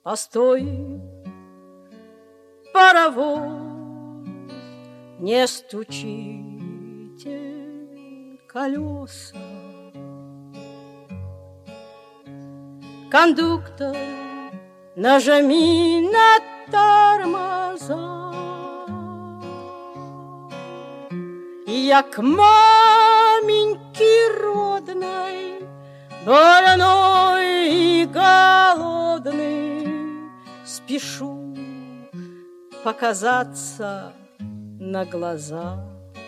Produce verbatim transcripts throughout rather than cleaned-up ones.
Постой, паровоз, не стучите колеса. Кондуктор, нажми на тормоза. Я к маменьке родной, больной и голодный, спешу показаться на глаза.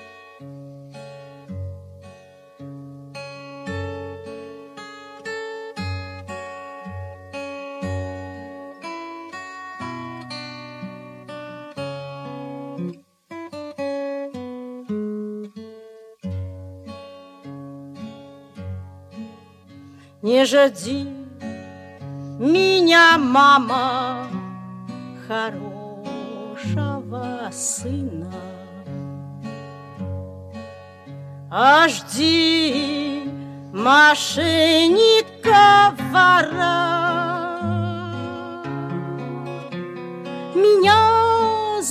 Не жди меня, мама, хорошего сына, а жди мошенника-вора. Меня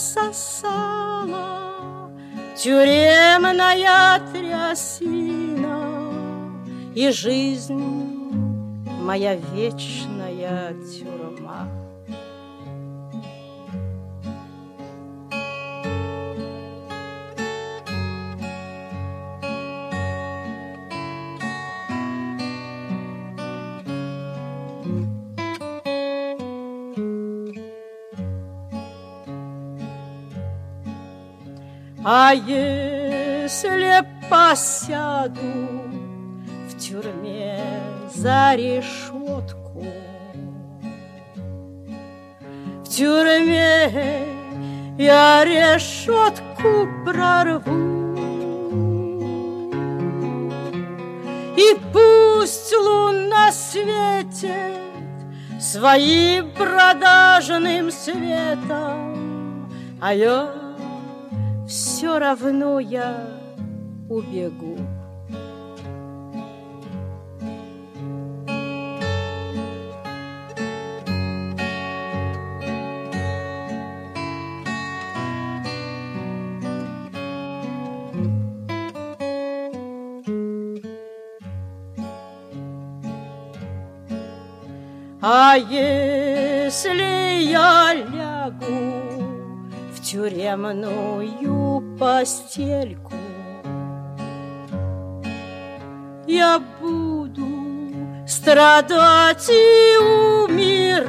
засосала тюремная трясина, и жизнь моя вечная тюрьма. А если посяду в тюрьме за решетку, в тюрьме я решетку прорву, и пусть луна светит своим продажным светом, а я все равно я убегу. А если я лягу в тюремную постельку, я буду страдать и умирать,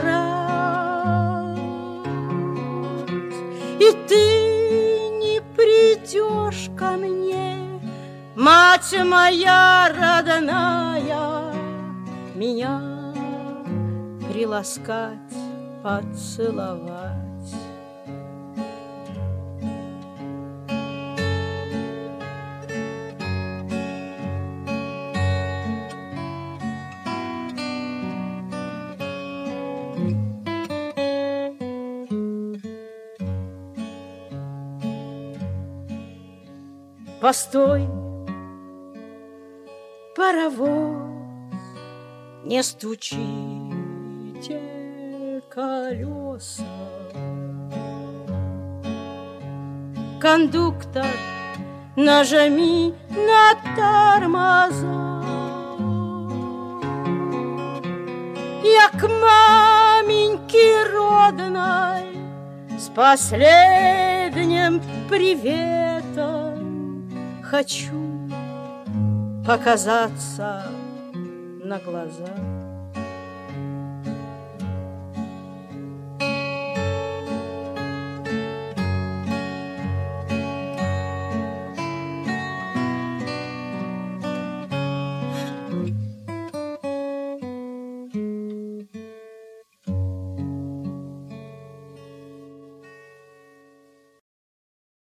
и ты не придешь ко мне, мать моя родная, меня приласкать, поцеловать. Постой, паровоз, не стучите колеса. Кондуктор, нажми на тормоза. Я к маменьке родной с последним приветом хочу показаться на глаза.